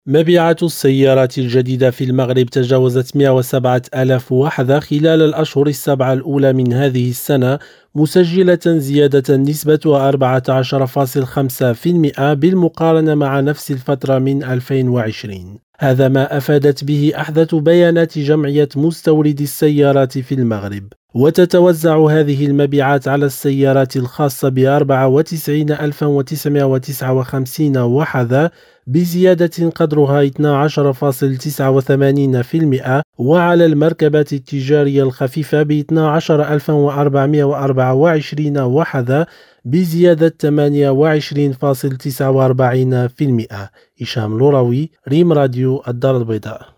مبيعات السيارات الجديدة في المغرب تجاوزت 107 ألاف وحدة خلال الأشهر السبعة الأولى من هذه السنة، مسجلة زيادة نسبتها 14.5% بالمقارنة مع نفس الفترة من 2020. هذا ما أفادت به أحدث بيانات جمعية مستوردي السيارات في المغرب. وتتوزع هذه المبيعات على السيارات الخاصة ب 94,959 وحدة بزيادة قدرها 12.89%، وعلى المركبات التجارية الخفيفة ب 12,424 وحدة بزيادة 28.49%. هشام لوروي، ريم راديو، الدار البيضاء.